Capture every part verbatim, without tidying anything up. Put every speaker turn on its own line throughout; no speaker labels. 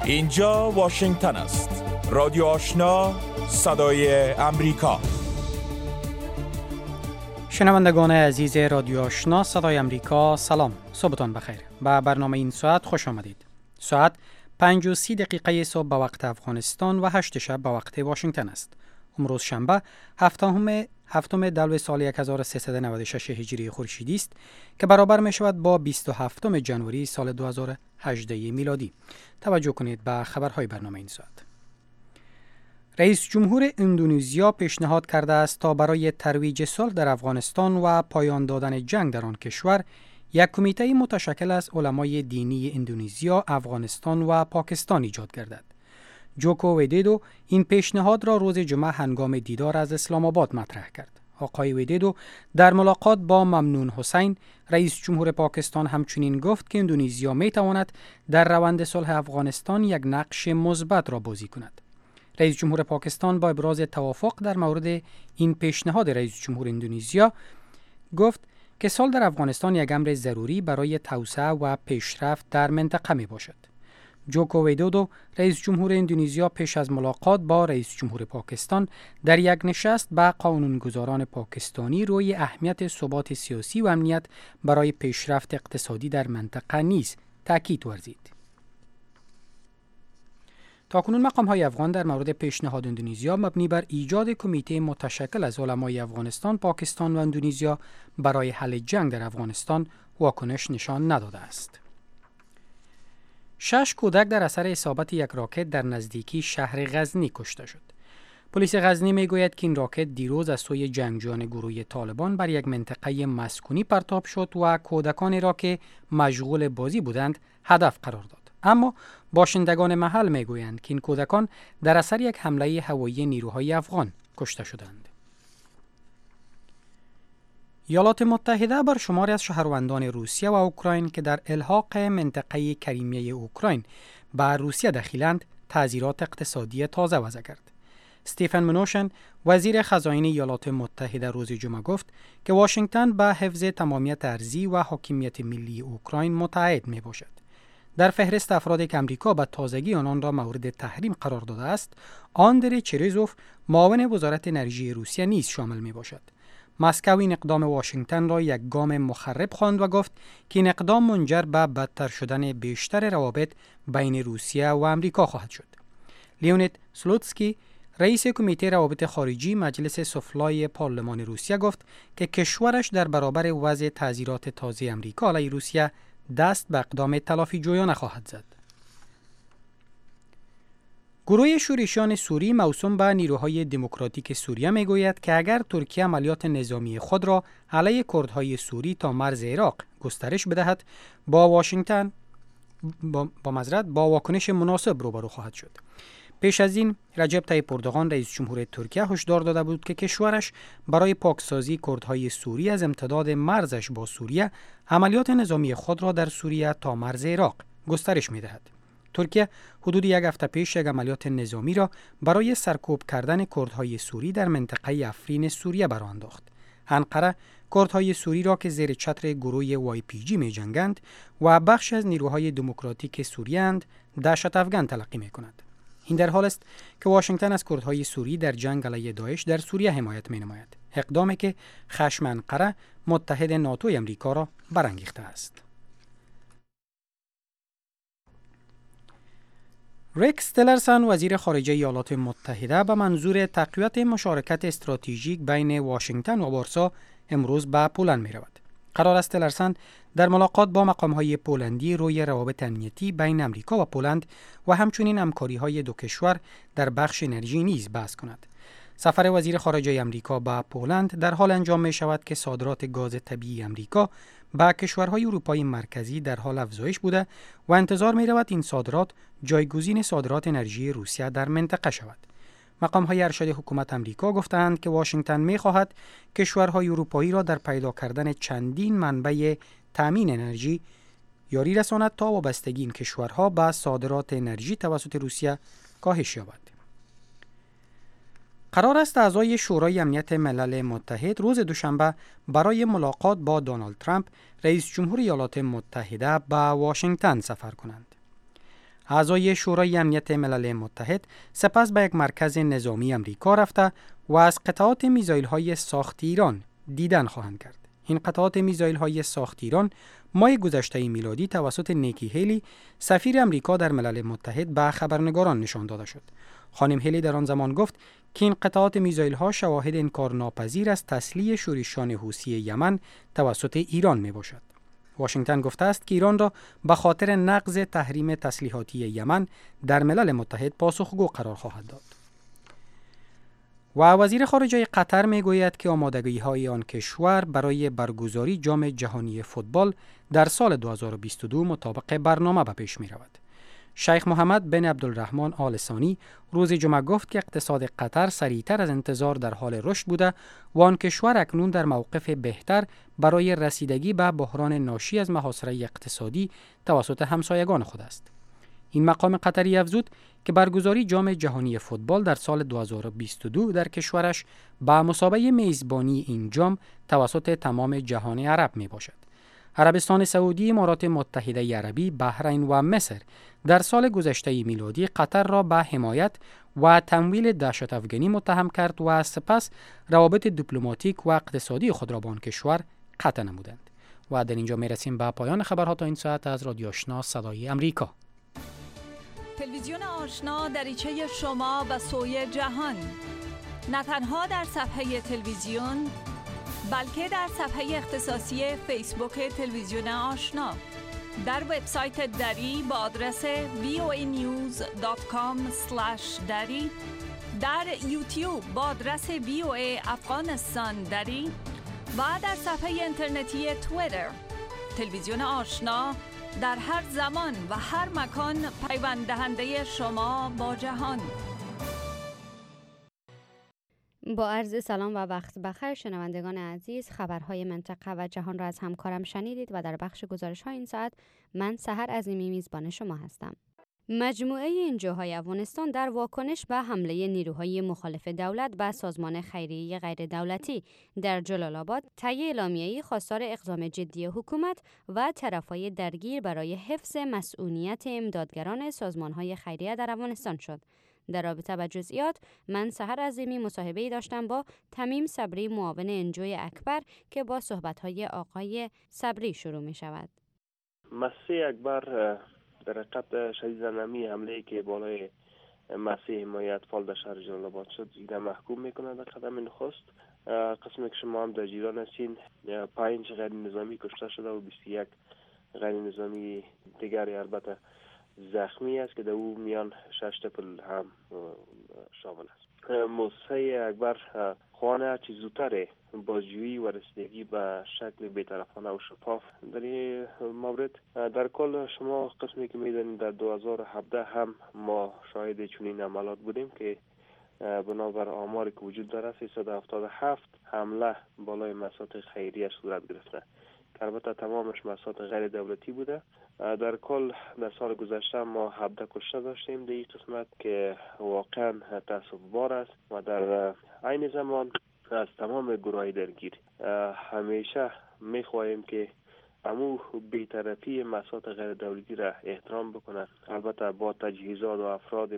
اینجا واشنگتن است. رادیو آشنا، صدای امریکا.
شنوندگان عزیز رادیو آشنا صدای امریکا، سلام، صبحتان بخیر. به برنامه این ساعت خوش آمدید. ساعت پنج و سی دقیقه صبح به وقت افغانستان و هشت شب به وقت واشنگتن است. امروز شنبه هفتم هفتم دلو سال هزار و سیصد و نود و شش هجری خورشیدی است که برابر می شود با بیست و هفتم ژانویه سال دو هزار و هجده میلادی. توجه کنید به خبرهای برنامه این ساعت. رئیس جمهور اندونزیا پیشنهاد کرده است تا برای ترویج صلح در افغانستان و پایان دادن جنگ در آن کشور یک کمیته متشکل از علمای دینی اندونزیا، افغانستان و پاکستان ایجاد گردد. جوکو ویدودو این پیشنهاد را روز جمعه هنگام دیدار از اسلام آباد مطرح کرد. آقای ویدودو در ملاقات با ممنون حسین رئیس جمهور پاکستان همچنین گفت که اندونزیا می تواند در روند صلح افغانستان یک نقش مثبت را بازی کند. رئیس جمهور پاکستان با ابراز توافق در مورد این پیشنهاد رئیس جمهور اندونزیا گفت که صلح در افغانستان یک امر ضروری برای توسعه و پیشرفت در منطقه می باشد. جوکو ویدودو رئیس جمهور اندونزیا پیش از ملاقات با رئیس جمهور پاکستان در یک نشست با قانونگذاران پاکستانی روی اهمیت ثبات سیاسی و امنیت برای پیشرفت اقتصادی در منطقه نیز تاکید ورزید. تاکنون مقام‌های افغان در مورد پیشنهاد اندونزیا مبنی بر ایجاد کمیته متشکل از علمای افغانستان، پاکستان و اندونزیا برای حل جنگ در افغانستان واکنش نشان نداده است. شش کودک در اثر اصابت یک راکت در نزدیکی شهر غزنی کشته شد. پلیس غزنی میگوید که این راکت دیروز از سوی جنگجویان گروه طالبان بر یک منطقه مسکونی پرتاب شد و کودکانی را که مشغول بازی بودند هدف قرار داد. اما باشندگان محل میگویند که این کودکان در اثر یک حمله هوایی نیروهای افغان کشته شدند. ایالات متحده بر شماری از شهروندان روسیه و اوکراین که در الحاق منطقه کریمیه اوکراین به روسیه دخیلند تعزیرات اقتصادی تازه وضع کرد. استیفن منوشن وزیر خزائن ایالات متحده روز جمعه گفت که واشنگتن به حفظ تمامیت ارضی و حاکمیت ملی اوکراین متعهد می باشد. در فهرست افرادی که امریکا به تازگی آنان را مورد تحریم قرار داده است، آندری چریزوف معاون وزارت انرژی روسیه نیز شامل می باشد. مسکو این اقدام واشنگتن را یک گام مخرب خواند و گفت که این اقدام منجر به بدتر شدن بیشتر روابط بین روسیه و امریکا خواهد شد. لیونید سلوتسکی رئیس کمیته روابط خارجی مجلس سفلای پارلمان روسیه گفت که کشورش در برابر وضع تعزیرات تازه امریکا علیه روسیه دست به اقدام تلافی جویانه خواهد زد. گروه شورشیان سوری موسوم به نیروهای دموکراتیک سوریه میگوید که اگر ترکیه عملیات نظامی خود را علیه کردهای سوری تا مرز عراق گسترش بدهد، با واشنگتن با, با معذرت با واکنش مناسب روبرو خواهد شد. پیش از این رجب طیب اردوغان رئیس جمهور ترکیه هشدار داده بود که کشورش برای پاکسازی کردهای سوری از امتداد مرزش با سوریه عملیات نظامی خود را در سوریه تا مرز عراق گسترش می‌دهد. ترکیه حدود یک هفته پیش یک عملیات نظامی را برای سرکوب کردن کردهای سوری در منطقه افرین سوریه برآ انداخت. انقره کردهای سوری را که زیر چتر گروه وای پی جی می جنگند و بخش از نیروهای دموکراتیک سوریه اند دهشت افغان تلقی می کند. این در حال است که واشنگتن از کردهای سوری در جنگ علیه داعش در سوریه حمایت می نماید. اقدامی که خشم انقره متحد ناتو امریکا را برانگیخته است. ریکس تیلرسون وزیر خارجه ایالات متحده به منظور تقویت مشارکت استراتژیک بین واشنگتن و وارسا امروز به پولند می رود. قرار است تیلرسون در ملاقات با مقام‌های پولندی روی روابط امنیتی بین امریکا و پولند و همچنین همکاری‌های دو کشور در بخش انرژی نیز بحث کند. سفر وزیر خارجه امریکا به پولند در حال انجام می شود که صادرات گاز طبیعی امریکا به کشورهای اروپای مرکزی در حال افزایش بوده و انتظار می رود این صادرات جایگزین صادرات انرژی روسیه در منطقه شود. مقام‌های ارشد حکومت امریکا گفتند که واشنگتن می خواهد کشورهای اروپایی را در پیدا کردن چندین منبع تامین انرژی یاری رساند تا وابستگی این کشورها به صادرات انرژی توسط روسیه کاهش یابد. قرار است اعضای شورای امنیت ملل متحد روز دوشنبه برای ملاقات با دونالد ترامپ رئیس جمهور ایالات متحده به واشنگتن سفر کنند. اعضای شورای امنیت ملل متحد سپس به یک مرکز نظامی امریکا رفته و از قطعات میزایل‌های ساخت ایران دیدن خواهند کرد. این قطعات میزایل‌های ساخت ایران ماه گذشته میلادی توسط نیکی هیلی سفیر امریکا در ملل متحد به خبرنگاران نشان داده شد. خانم هیلی در آن زمان گفت که این قطعات میزایل‌ها شواهد انکارناپذیر از تسلیح شورشیان حوثی یمن توسط ایران میباشد. واشنگتن گفته است که ایران را به خاطر نقض تحریم تسلیحاتی یمن در ملل متحد پاسخگو قرار خواهد داد. و وزیر خارجه قطر میگوید که آمادگی‌های آن کشور برای برگزاری جام جهانی فوتبال در سال دو هزار و بیست و دو مطابق برنامه به پیش می‌رود. شیخ محمد بن عبدالرحمن آل ثانی روز جمعه گفت که اقتصاد قطر سریعتر از انتظار در حال رشد بوده و آن کشور اکنون در موقف بهتر برای رسیدگی به بحران ناشی از محاصره اقتصادی توسط همسایگان خود است. این مقام قطری افزود که برگزاری جام جهانی فوتبال در سال دو هزار و بیست و دو در کشورش به مثابه میزبانی این جام توسط تمام جهان عرب می باشد. عربستان سعودی، امارات متحده عربی، بحرین و مصر در سال گذشته میلادی قطر را به حمایت و تمویل دهشت افغانی متهم کرد و سپس روابط دیپلماتیک و اقتصادی خود را با آن کشور قطع نمودند. و در اینجا می رسیم به پایان خبرها تا این ساعت از رادیو آشنا صدای امریکا.
تلویزیون آشنا دریچه شما به سوی جهان، نه تنها در صفحه تلویزیون بلکه در صفحه اختصاصی فیسبوک تلویزیون آشنا، در وبسایت دری با آدرس وی او ای نیوز دات کام اسلش دری، در یوتیوب با آدرس وی او ای افغانستان دری و در صفحه اینترنتی توییتر. تلویزیون آشنا در هر زمان و هر مکان پیوند دهنده شما با جهان.
با عرض سلام و وقت بخیر شنوندگان عزیز، خبرهای منطقه و جهان را از همکارم شنیدید و در بخش گزارش های این ساعت من سحر عظیمی میزبان شما هستم. مجموعه انجوهای افغانستان در واکنش به حمله نیروهای مخالف دولت به سازمان خیریه غیر دولتی در جلال آباد طی اعلامیه‌ای خواستار اقدام جدی حکومت و طرفهای درگیر برای حفظ مسئولیت امدادگران سازمانهای خیریه در افغانستان شد. در رابطه با جزئیات من سحر عظیمی مصاحبه‌ای داشتم با تمیم صبری، معاون انجوی اکبر، که با صحبت‌های آقای صبری شروع می شود.
مسیح اکبر در حقیقت شدید نمی حمله که بالای مسیح حمایت فال در شهر جلال آباد شد ایده محکوم میکنه. در قدم نخست قسمی که شما هم در جیران هستین، پنج غیر نظامی کشته شده و بیست و یک غیر نظامی دیگری البته زخمی است که در او میان شش طفل هم شامل است. موسسه اکبر خوانه چیز زودتر بازجویی و رسیدگی به شکل بی‌طرفانه و شفاف در این مورد. در کل شما قسمی که میدانید در دو هزار و هفده هم ما شاهد چنین عملات بودیم که بنابر آماری که وجود داره سیصد و هفتاد و هفت حمله بالای مؤسسات خیریه صورت گرفته که البته تمامش مؤسسات غیر دولتی بوده. در کل در سال گذشته ما هفده کشته داشتیم در این قسمت که واقعا تأسف بار است و در عین زمان از تمام گروه درگیر همیشه میخواهیم که امو بی‌طرفی مؤسسات غیر دولتی را احترام بکنند، البته با تجهیزات و افراد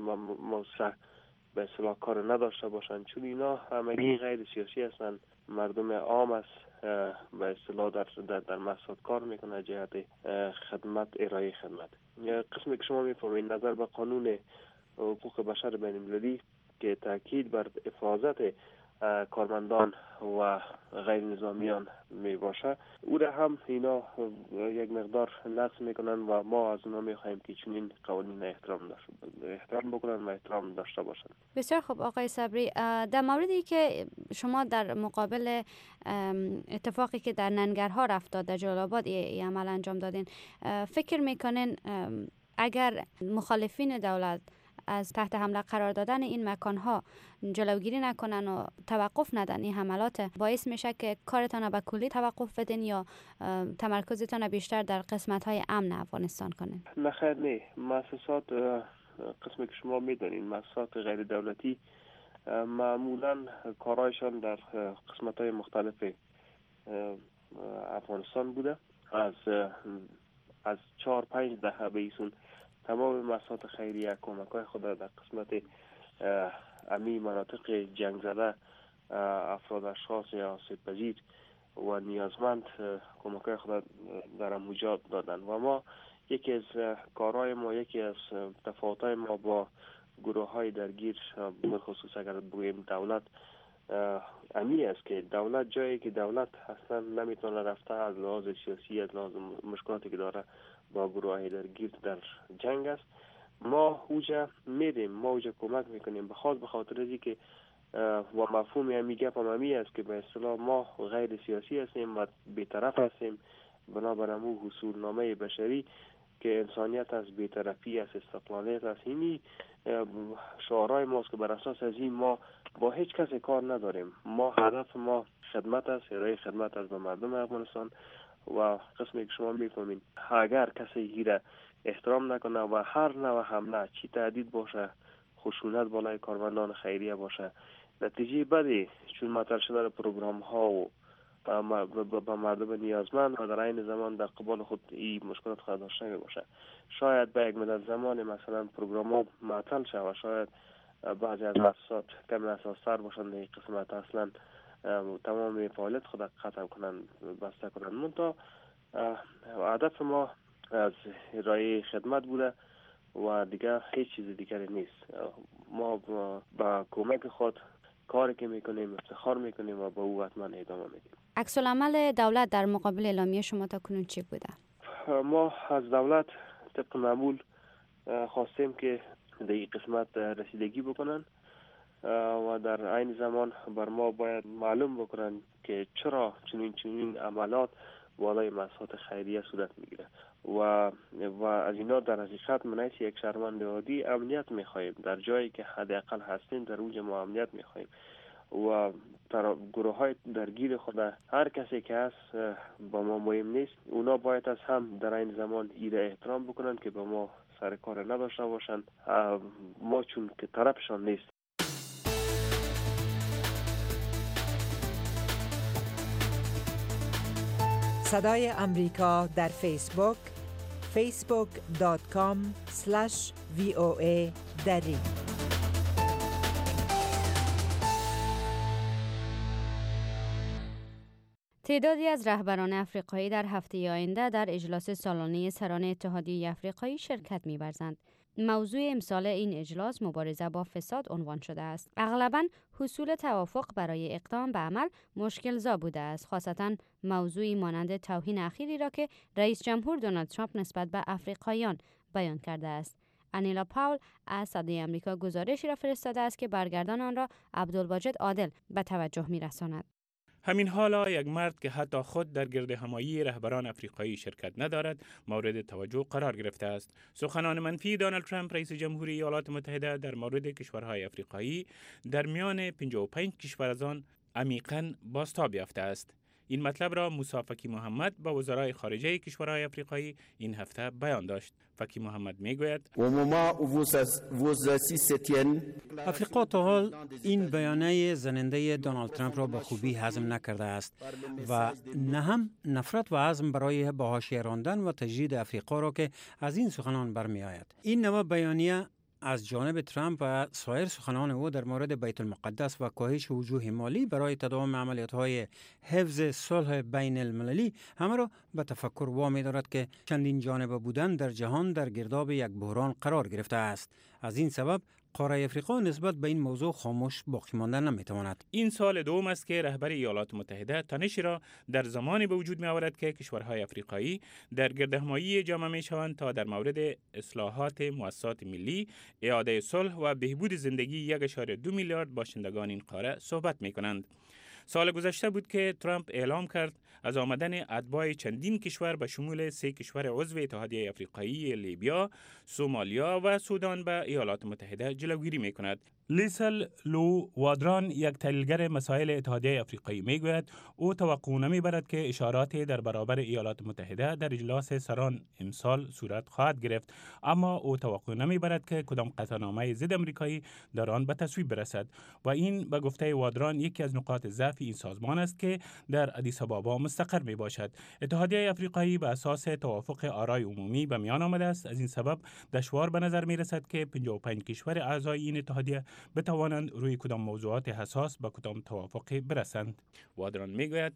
موسع به اصطلاح کار نداشته باشند، چون اینا همگی غیر سیاسی هستند، مردم عام است، به اصطلاح در در, در مؤسسات کار میکنه جهت خدمت، ارائه خدمت. قسمی که شما میفهمید نظر به قانون حقوق بشر بین المللی که تاکید بر حفاظت کارمندان و غیر نظامیان می باشه، او را هم اینا یک مقدار نقض میکنن و ما از اونا میخواهیم که چنین قوانین احترام داشته احترام بکنن و احترام داشته باشن.
بسیار خوب آقای صبری، در موردی که شما در مقابل اتفاقی که در ننگرها رفت در جلال آباد ای عمل انجام دادین، فکر میکنین اگر مخالفین دولت از تحت حمله قرار دادن این مکانها جلوگیری نکنن و توقف ندن این حملات، باعث میشه که کارتان به کلی توقف بدین یا تمرکزتان بیشتر در قسمت‌های امن افغانستان کنین؟
نه خیر، نه. مؤسسات قسمی که شما میدونین مؤسسات غیر دولتی معمولا کارایشان در قسمت‌های مختلف افغانستان بوده. از از چهار پنج دهه به ایسون تمام مؤسسات خیریه کمک‌های خود در قسمت امی مناطق جنگ زده افراد اشخاص یا آسیب‌پذیر و نیازمند کمک‌های خود در همونجا دادن و ما یکی از کارهای ما یکی از تفاوت‌های ما با گروه‌های درگیر بخصوص اگر بگوییم دولت امی است که دولت جایی که دولت اصلا نمیتونه رفته از لحاظ سیاسی از لحاظ مشکلاتی که داره با گروه‌های درگیر در جنگ است ما اوجا میریم ما اوجا کمک میکنیم بخاطر بخاطر از که و مفهوم امی گپ هم امی است که به اصطلاح ما غیر سیاسی هستیم و بی‌طرف هستیم بنابراین مو حصول نامه بشری که انسانیت از بی‌طرفی از استقلالیت از اینی شعارهای ماست که بر اساس از این ما با هیچ کسی کار نداریم. ما هدف ما خدمت است، ارائه خدمت است به مردم افغانستان و قسمی که شما میفهمین اگر کسی گیره احترام نکنه و هر نوع حمله چی تهدید باشه خشونت بالای کارمندان خیریه باشه نتیجه بدی چون مطرح شده پروگرام ها و با مردم نیازمند و در این زمان در قبال خود این مشکلات خود داشته می باشه. شاید به یک مدت زمان مثلا پروگرام ها معطل شد و شاید بعضی از مؤسسات کمی اساس‌تر باشند این قسمت اصلا تمام فعالیت خود قطع کنن بسته کنن. منتها هدف ما از ارائه خدمت بوده و دیگه هیچ چیز دیگری نیست. ما با کمک خود کاری که میکنیم افتخار میکنیم و با او حتما ادامه میدیم.
عکس العمل دولت در مقابل اعلامیه شما تا کنون چی بوده؟
ما از دولت طبق معمول خواستیم که در این قسمت رسیدگی بکنن و در عین زمان بر ما باید معلوم بکنن که چرا چنین چنین عملات بالای مؤسسات خیریه صورت میگیره و و از اینا در حقیقت من از یک شهروند عادی امنیت میخواهیم در جایی که حداقل هستیم در اونجا ما امنیت میخواهیم و در گروه های درگیر خود هر کسی که هست با ما مهم نیست اونا باید از هم در این زمان ایره احترام بکنن که با ما سر کار نداشته باشن ما چون که طرفشان نیست.
صدای امریکا در فیسبوک فیسبوک دات کام اسلش وی او ای دری.
تعدادی از رهبران افریقایی در هفته آینده در اجلاس سالانه سران اتحادیه افریقایی شرکت می‌ورزند. موضوع امسال این اجلاس مبارزه با فساد عنوان شده است. اغلباً حصول توافق برای اقدام به عمل مشکل‌زا بوده است، خاصتاً موضوعی مانند توهین اخیری را که رئیس جمهور دونالد ترامپ نسبت به افریقاییان بیان کرده است. انیلا پاول از صدای آمریکا گزارشی را فرستاده است که برگردان آن را عبدالواجد عادل به توجه می‌رساند.
همین حالا یک مرد که حتی خود در گرد همایی رهبران افریقایی شرکت ندارد مورد توجه قرار گرفته است. سخنان منفی دونالد ترامپ رئیس جمهوری ایالات متحده در مورد کشورهای افریقایی در میان پنجاه و پنج کشور از آن عمیقاً بازتاب یافته است. این مطلب را موسی فکی محمد با وزرای خارجه کشورهای افریقایی این هفته بیان داشت. فکی محمد میگوید
افریقا تا حال این بیانیه زننده دونالد ترامپ را به خوبی هضم نکرده است و نه هم نفرت و عزم برای به حاشیه راندن و تجدید افریقا را که از این سخنان برمی آید. این نوع بیانیه از جانب ترامپ و سایر سخنان او در مورد بیت المقدس و کاهش وجوه مالی برای تداوم عملیات‌های حفظ صلح بین المللی همه را به تفکر وامی دارد که چندین جانبه بودن در جهان در گرداب یک بحران قرار گرفته است. از این سبب قاره افریقا نسبت به این موضوع خاموش باقی ماندن نمیتواند.
این سال دوم است که رهبر ایالات متحده تنشی را در زمانی به وجود می آورد که کشورهای افریقایی در گردهمایی جمع می شوند تا در مورد اصلاحات مؤسسات ملی، اعاده صلح و بهبود زندگی یک و دو میلیارد باشندگان این قاره صحبت می کنند. سال گذشته بود که ترامپ اعلام کرد از آمدن اتباع چندین کشور به شمول سه کشور عضو اتحادیه افریقایی لیبیا، سومالیا و سودان به ایالات متحده جلوگیری می کند. لیسل لو وادران، یک تحلیلگر مسائل اتحادیه آفریقایی، میگوید او توقع نمیبرد که اشاراتی در برابر ایالات متحده در اجلاس سران امسال صورت خواهد گرفت، اما او توقع نمیبرد که کدام قطعنامه ضد آمریکایی در آن به تصویب برسد و این به گفته وادران یکی از نقاط ضعف این سازمان است که در آدیس آبابا مستقر می باشد. اتحادیه آفریقایی به اساس توافق آرای عمومی به میان آمده است. از این سبب دشوار به نظر می رسد که پنجاه و پنج کشور اعضای این اتحادیه بتوانند روی کدام موضوعات حساس به کدام توافق برسند. وادران میگوید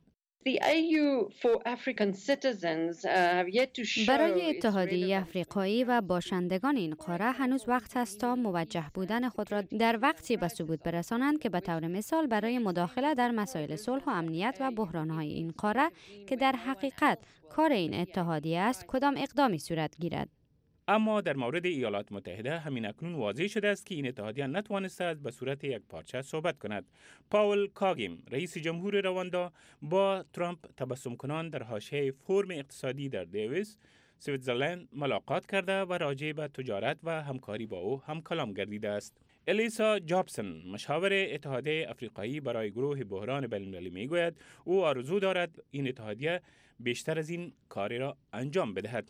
برای اتحادیه آفریقایی و باشندگان این قاره هنوز وقت است تا موجه بودن خود را در وقتی به ثبوت برسانند که به طور مثال برای مداخله در مسائل صلح و امنیت و بحران‌های این قاره که در حقیقت کار این اتحادیه است کدام اقدامی صورت گیرد.
اما در مورد ایالات متحده همین اکنون واضح شده است که این اتحادیه نتوانسته است به صورت یک پارچه صحبت کند. پاول کاگیم، رئیس جمهور رواندا، با ترامپ تبسم کنان در حاشیه فورم اقتصادی در دیویس، سویتزرلند ملاقات کرده و راجع به تجارت و همکاری با او هم کلام گردیده است. الیسا جابسون، مشاور اتحادیه آفریقایی برای گروه بحران بین‌المللی، میگوید او آرزو دارد این اتحادیه بیشتر از این کاری را انجام بدهد.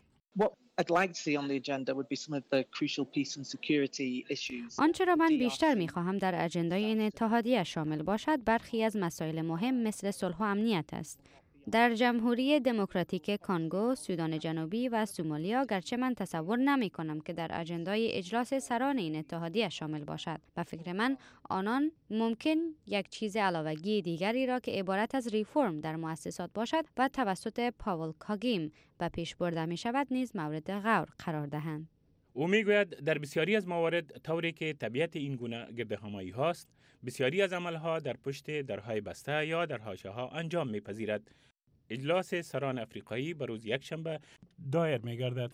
آنچه را من بیشتر می‌خواهم در اجندای این اتحادیه شامل باشد برخی از مسائل مهم مثل صلح و امنیت است. در جمهوری دموکراتیک کانگو، سودان جنوبی و سومالیا گرچه من تصور نمی کنم که در اجندای اجلاس سران این اتحادیه شامل باشد. به فکر من آنان ممکن یک چیز علاوگی دیگری را که عبارت از ریفورم در مؤسسات باشد و توسط پاول کاگیم به پیش برده می شود نیز مورد غور قرار دهند.
او میگوید در بسیاری از موارد طوری که طبیعت این گونه گردهمایی هاست، بسیاری از عملها در پشت درهای بسته یا در حاشیه‌ها انجام میپذیرد. اجلاس سران آفریقایی به روز یکشنبه دایر می‌گردد.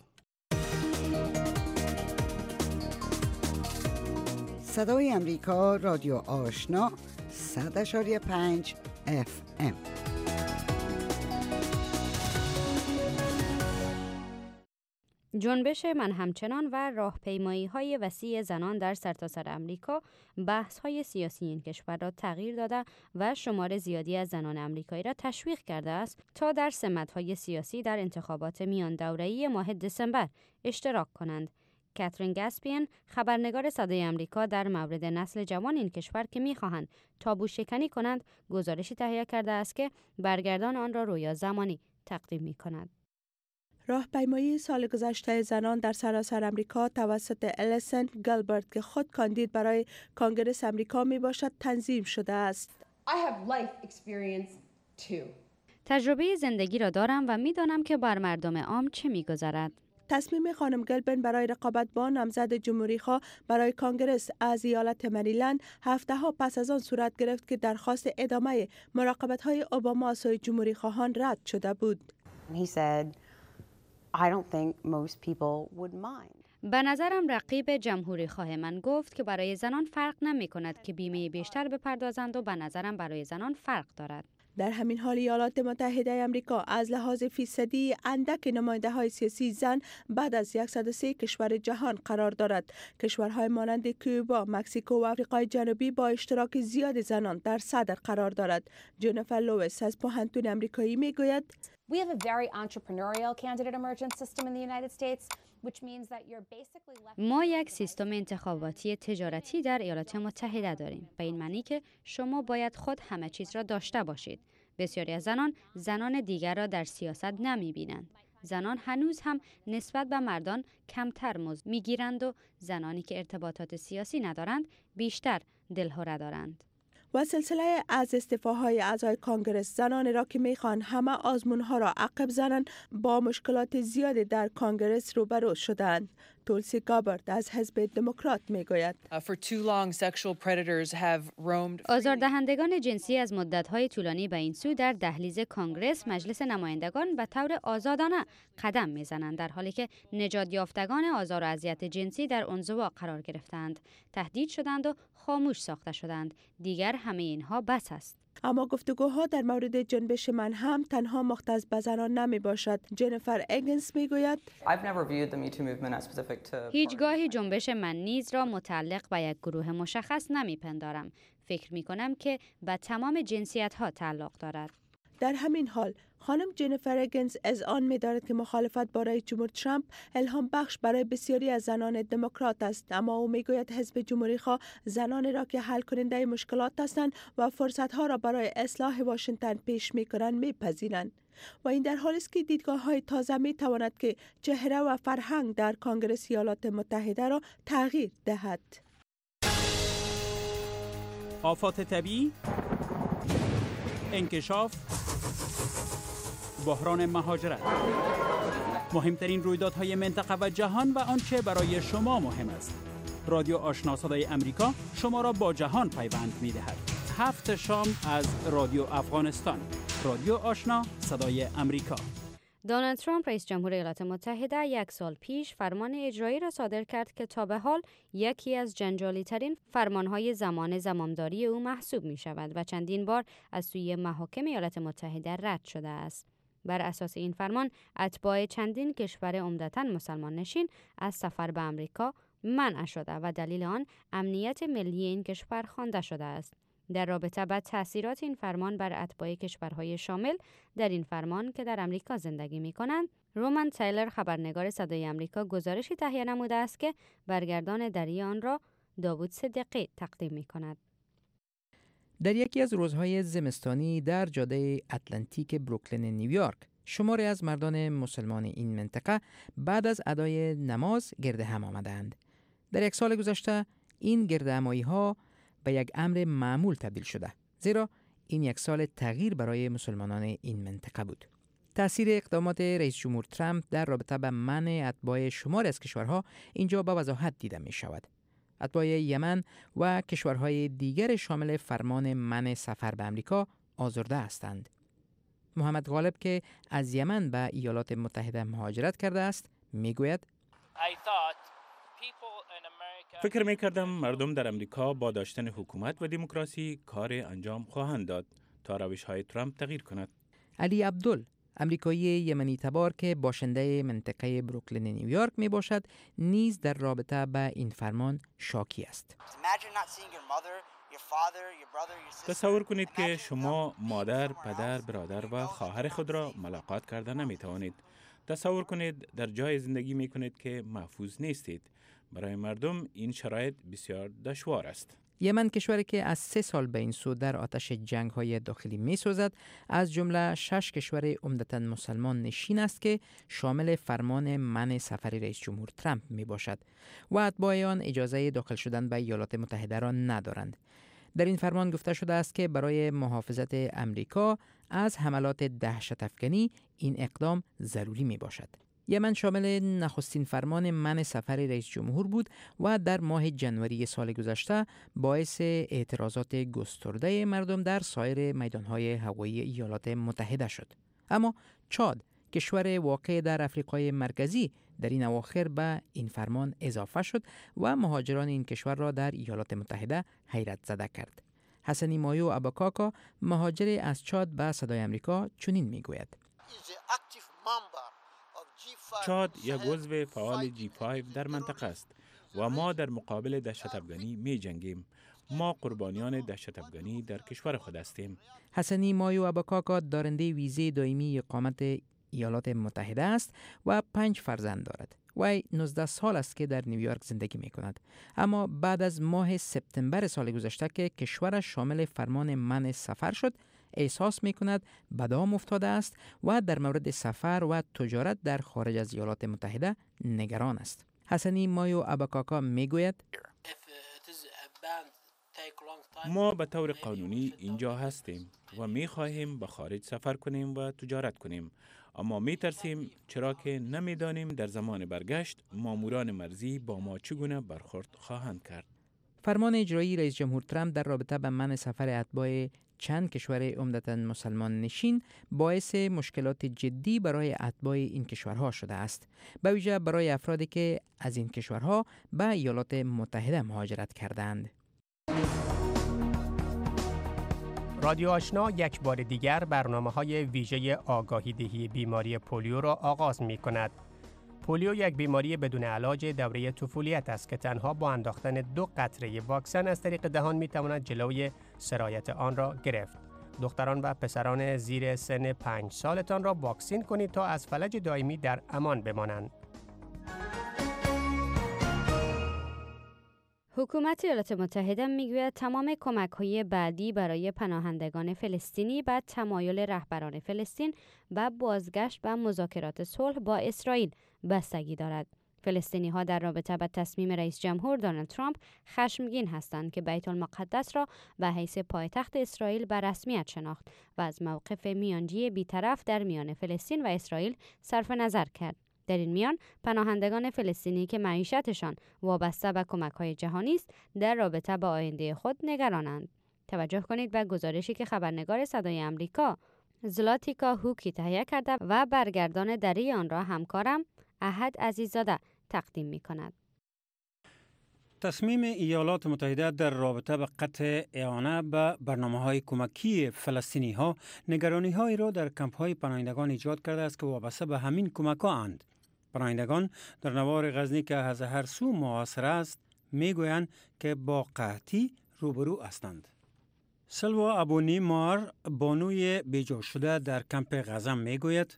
صدای امریکا، رادیو آشنا، صد و پنج اف ام.
جنبش من همچنان و راهپیمایی‌های وسیع زنان در سرتاسر امریکا بحث‌های سیاسی این کشور را تغییر داده و شمار زیادی از زنان امریکایی را تشویق کرده است تا در سمت‌های سیاسی در انتخابات میان دوره‌ای ماه دسامبر اشتراک کنند. کاترین گاسپین، خبرنگار صدای امریکا، در مورد نسل جوان این کشور که می‌خواهند تابو شکنی کنند، گزارشی تهیه کرده است که برگردان آن را رویا زمانی تقدیم می‌کند.
راهپیمایی سال گذشته زنان در سراسر امریکا توسط الیسن گلبرت که خود کاندید برای کنگره امریکا می باشد تنظیم شده است.
I have life experience too.
تجربه زندگی را دارم و می دانم که بر مردم عام چه می گذرد.
تصمیم خانم گلبرت برای رقابت با نامزد جمهوری‌خواه برای کنگره از ایالت مریلند هفته ها پس از آن صورت گرفت که درخواست ادامه مراقبت‌های اوباما سوی جمهوری‌خواهان رد شده بود.
He said I don't think most people would mind.
به نظرم رقیب جمهوری خواه من گفت که برای زنان فرق نمی کند که بیمه بیشتر بپردازند و به نظرم برای زنان فرق دارد.
در همین حال ایالات متحده آمریکا از لحاظ فیصدی اندک نماینده های سیاسی زن بعد از صد و سه کشور جهان قرار دارد. کشورهای مانند کوبا، مکزیکو و آفریقای جنوبی با اشتراک زیاد زنان در صدر قرار دارد. جنیفر لوئیس از پوهنتون آمریکایی میگوید
We have a very entrepreneurial candidate emergence system in the United States, which means that you're basically left.
ما یک سیستم انتخاباتی تجارتی در ایالات متحده داریم. به این معنی که شما باید خود همه چیز را داشته باشید. بسیاری از زنان زنان دیگر را در سیاست نمی بینند. زنان هنوز هم نسبت به مردان کمتر مزد می گیرند و زنانی که ارتباطات سیاسی ندارند بیشتر دلهره دارند.
و سلسله از استعفاهای اعضای کنگره زنان را که میخوان همه آزمونها را عقب زنند با مشکلات زیادی در کنگره روبرو شدند. تولسی گابرد از حزب دموکرات میگوید
آزاردهندگان جنسی از مدت‌های طولانی به این سو در دهلیز کنگره مجلس نمایندگان به طور آزادانه قدم میزنند، در حالی که نجات یافتگان آزار و اذیت جنسی در انزوا قرار گرفتند، تهدید شدند و خاموش ساخته شدند. دیگر همه اینها بس است.
اما گفتگوها در مورد جنبش من هم تنها مختص به زنان نمی باشد. جنیفر اگنز می گوید
هیچگاهی جنبش من نیز را متعلق به یک گروه مشخص نمی پندارم. فکر می کنم که به تمام جنسیت ها تعلق دارد.
در همین حال خانم جنیفر اگنز از آن می دارد که مخالفت با رئیس جمهور ترامپ الهام بخش برای بسیاری از زنان دموکرات است، اما او می گوید حزب جمهوری خواه زنانی را که حل کننده مشکلات هستند و فرصت ها را برای اصلاح واشنگتن پیش می کنند می پذیرند. و این در حالی است که دیدگاه های تازه می تواند که چهره و فرهنگ در کنگره ایالات متحده را تغییر دهد.
آفات طبیعی، انکشاف، بحران مهاجرت، مهمترین رویدادهای منطقه و جهان و آنچه برای شما مهم است. رادیو آشنا صدای امریکا شما را با جهان پیوند می‌دهد. هفت شام از رادیو افغانستان. رادیو آشنا صدای امریکا.
دونالد ترامپ رئیس جمهور ایالات متحده یک سال پیش فرمان اجرایی را صادر کرد که تا به حال یکی از جنجالی ترین فرمانهای زمان زمامداری او محسوب می شود و چندین بار از سوی محاکم ایالات متحده رد شده است. بر اساس این فرمان اتباع چندین کشور عمدتاً مسلمان نشین از سفر به آمریکا منع شده و دلیل آن امنیت ملی این کشور خوانده شده است. در رابطه با تأثیرات این فرمان بر اتباع کشورهای شامل در این فرمان که در امریکا زندگی می‌کنند، رومن تایلر خبرنگار صدای امریکا گزارشی تهیه نموده است که برگردان دری آن را داوود صدیقی تقدیم می‌کند.
در یکی از روزهای زمستانی در جاده اتلانتیک بروکلین نیویورک، شماری از مردان مسلمان این منطقه بعد از ادای نماز گرد هم آمدند. در یک سال گذشته این گرد همایی‌ها به یک امر معمول تبدیل شده، زیرا این یک سال تغییر برای مسلمانان این منطقه بود. تأثیر اقدامات رئیس جمهور ترامپ در رابطه با منع اتباع شماری از کشورها اینجا به وضاحت دیده می شود. اتباع یمن و کشورهای دیگر شامل فرمان منع سفر به امریکا آزرده هستند. محمد غالب که از یمن به ایالات متحده مهاجرت کرده است می گوید
فکر می کردم مردم در امریکا با داشتن حکومت و دموکراسی کار انجام خواهند داد تا روش های ترامپ تغییر کند.
علی عبدل، امریکایی یمنی تبار که باشنده منطقه بروکلین نیویورک می باشد، نیز در رابطه با این فرمان شاکی است.
تصور کنید که شما مادر، پدر، برادر و خواهر خود را ملاقات کرده نمی توانید. تصور کنید در جای زندگی می کنید که محفوظ نیستید. برای مردم این شرایط بسیار دشوار است.
یمن کشوری که از سه سال به این سو در آتش جنگ های داخلی می سوزد، از جمله شش کشور عمدتاً مسلمان نشین است که شامل فرمان منع سفر رئیس جمهور ترامپ می باشد و اتباع آن اجازه داخل شدن به ایالات متحده را ندارند. در این فرمان گفته شده است که برای محافظت امریکا از حملات دهشت افکنی این اقدام ضروری می باشد. یمن شامل نخستین فرمان منع سفر رئیس جمهور بود و در ماه جنوری سال گذشته باعث اعتراضات گسترده مردم در سایر میدانهای هوایی ایالات متحده شد. اما چاد، کشور واقع در آفریقای مرکزی، در این اواخر به این فرمان اضافه شد و مهاجران این کشور را در ایالات متحده حیرت زده کرد. حسنی مایو اباکاکا، مهاجر از چاد به صدای امریکا چنین میگوید:
چاد یک عضو فعال جی پنج در منطقه است و ما در مقابل دهشت افغانی می جنگیم. ما قربانیان دهشت افغانی در کشور خود هستیم.
حسنی مایو اباکاکا دارنده ویزه دائمی اقامت ایالات متحده است و پنج فرزند دارد. وی نوزده سال است که در نیویورک زندگی می کند. اما بعد از ماه سپتامبر سال گذشته که کشورش شامل فرمان منع سفر شد، احساس می کند به دام افتاده است و در مورد سفر و تجارت در خارج از ایالات متحده نگران است. حسنی مایو اباکاکا می گوید:
ما به طور قانونی اینجا هستیم و می خواهیم به خارج سفر کنیم و تجارت کنیم، اما می ترسیم چرا که نمی دانیم در زمان برگشت ماموران مرزی با ما چگونه برخورد خواهند کرد.
فرمان اجرایی رئیس جمهور ترامپ در رابطه با منع سفر اتباع چند کشور عمدتاً مسلمان نشین باعث مشکلات جدی برای اتباع این کشورها شده است، به ویژه برای افرادی که از این کشورها به ایالات متحده مهاجرت کردند.
رادیو آشنا یک بار دیگر برنامه‌های ویژه آگاهی دهی بیماری پولیو را آغاز می‌کند. پولیو یک بیماری بدون علاج دوره طفولیت است که تنها با انداختن دو قطره واکسن از طریق دهان می‌تواند جلوی سرایت آن را گرفت. دختران و پسران زیر سن پنج سالتان را واکسین کنید تا از فلج دائمی در امان بمانند.
حکومت ایالات متحده میگوید تمام کمک‌های بعدی برای پناهندگان فلسطینی به تمایل رهبران فلسطین و بازگشت و مذاکرات صلح با اسرائیل بستگی دارد. فلسطینی‌ها در رابطه با تصمیم رئیس جمهور دونالد ترامپ خشمگین هستند که بیت المقدس را به حیث پایتخت اسرائیل به رسمیت شناخت و از موقف میانجی بی‌طرف در میان فلسطین و اسرائیل صرف نظر کرد. در این میان پناهندگان فلسطینی که معیشتشان وابسته به کمک‌های جهانی است در رابطه با آینده خود نگرانند. توجه کنید به گزارشی که خبرنگار صدای آمریکا زلاتیکا هوکی تهیه کرده و برگردان دری آن را همکارم احد عزیززاده تقدیم می‌کند.
تصمیم ایالات متحده در رابطه با قطع اعانه به برنامه‌های کمکی فلسطینی‌ها نگرانی‌هایی را در کمپ‌های پناهندگان ایجاد کرده است که وابسته به همین کمک‌ها اند. پناهندگان در نوار غزنی که از هر سو محاصره است می‌گویند که با قحطی روبرو هستند. سلوا ابونی مار بانوی بیجا شده در کمپ غزم می‌گوید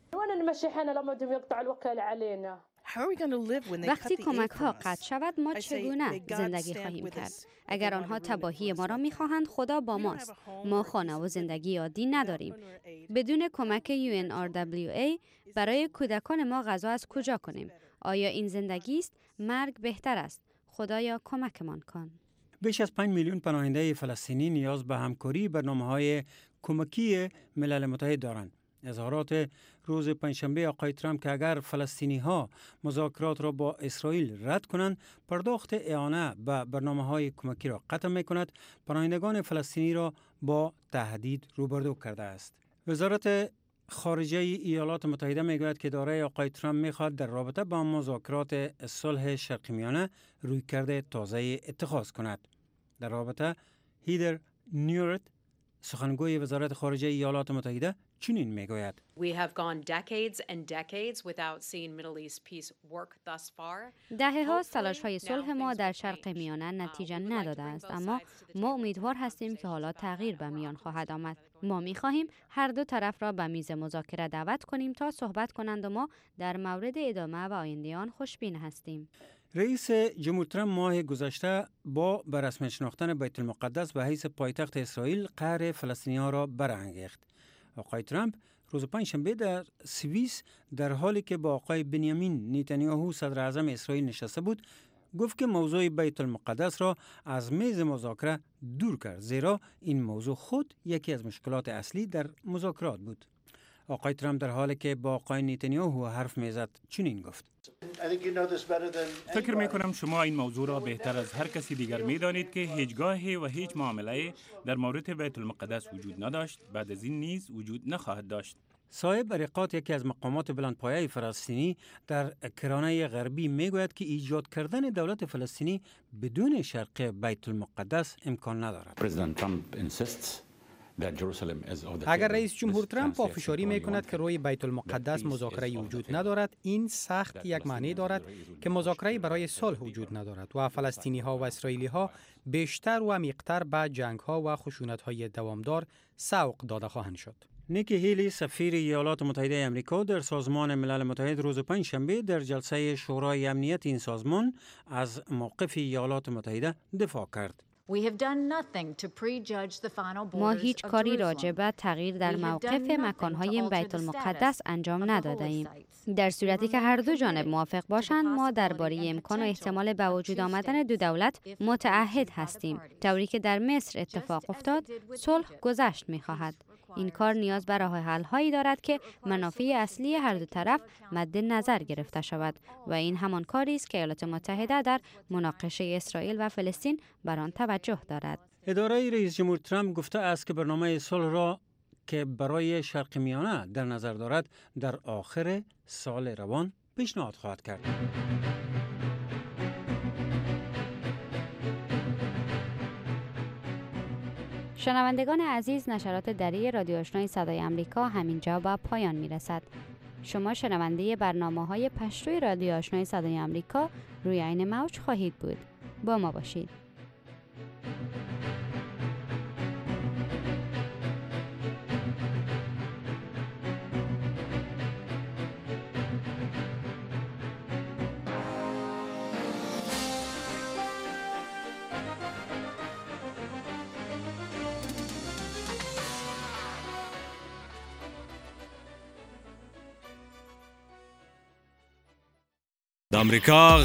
وقتی کمک ها قطع شود ما چگونه زندگی خواهیم کرد؟ اگر آنها تباهی ما را می‌خواهند خدا با ماست. ما خانه و زندگی عادی نداریم. بدون کمک یو ان آر دبلیو ای برای کودکان ما غذا از کجا کنیم؟ آیا این زندگی است؟ مرگ بهتر است. خدایا کمکمان کن.
بیش از پنج میلیون پناهنده فلسطینی نیاز به همکاری برنامه‌های کمکی ملل متحد دارند. اظهارات روز پنجشنبه آقای ترامپ که اگر فلسطینی ها مذاکرات را با اسرائیل رد کنند پرداخت اعانه به برنامه‌های کمکی را قطع می‌کند، پناهندگان فلسطینی را با تهدید روبرو کرده است. وزارت خارجه ایالات متحده میگوید که اداره آقای ترامپ میخواد در رابطه با مذاکرات صلح شرق میانه رویکرد تازه اتخاذ کند. در رابطه هیدر نیورت سخنگوی وزارت خارجه ایالات متحده چنین میگوید:
We have gone decades and decades without seeing Middle East peace work thus far.
دهه ها تلاش های صلح ما در شرق میانه نتیجه نداده است، اما ما امیدوار هستیم که حالا تغییر به میان خواهد آمد. ما می خواهیم هر دو طرف را به میز مذاکره دعوت کنیم تا صحبت کنند و ما در مورد ادامه و آینده آن خوشبین هستیم.
رئیس جمهور ترامپ ماه گذشته با به رسمی شناختن بیت المقدس به حیث پایتخت اسرائیل قهر فلسطینی‌ها را برانگیخت. آقای ترامپ روز پنجشنبه در سوئیس در حالی که با آقای بنیامین نتانیاهو صدر اعظم اسرائیل نشسته بود گفت که موضوع بیت المقدس را از میز مذاکره دور کرد، زیرا این موضوع خود یکی از مشکلات اصلی در مذاکرات بود. آقای ترامپ در حالی که با آقای نتانیاهو حرف میزد چنین گفت:
فکر می کنم شما این موضوع را بهتر از هر کسی دیگر می دانید که هیچگاهی و هیچ معامله در مورد بیت المقدس وجود نداشت، بعد از این نیز وجود نخواهد داشت.
صاحب ریقات یکی از مقامات بلندپایه فلسطینی در کرانه غربی میگوید که ایجاد کردن دولت فلسطینی بدون شرق بیت المقدس امکان ندارد.
پرزیدنت ترامپ insists
اگر رئیس جمهور ترامپ پافشاری می کند که روی بیت المقدس مذاکره وجود ندارد، این سخت یک معنی دارد که مذاکره برای صلح وجود ندارد و فلسطینی ها و اسرائیلی ها بیشتر و عمیق‌تر به جنگ ها و خشونت های دوامدار سوق داده خواهند شد.
نیکی هیلی سفیر ایالات متحده آمریکا در سازمان ملل متحد روز پنجشنبه در جلسه شورای امنیت این سازمان از موقف ایالات متحده دفاع کرد.
ما هیچ کاری راجع به تغییر در موقف مکانهای بیت المقدس انجام نداده ایم. در صورتی که هر دو جانب موافق باشند، ما درباره امکان و احتمال به وجود آمدن دو دولت متعهد هستیم. طوری که در مصر اتفاق افتاد، صلح گذشت می‌خواهد. این کار نیاز به راه حل هایی دارد که منافع اصلی هر دو طرف مد نظر گرفته شود و این همان کاری است که ایالات متحده در مناقشه اسرائیل و فلسطین بر آن توجه دارد.
اداره رئیس جمهور ترامپ گفته است که برنامه صلح را که برای شرق میانه در نظر دارد در آخر سال روان پیشنهاد خواهد کرد.
شنوندگان عزیز، نشرات دری رادیو آشنای صدای آمریکا همینجا به پایان میرسد. شما شنونده برنامه‌های پشتوی رادیو آشنای صدای آمریکا روی این موج خواهید بود. با ما باشید.
آمریکا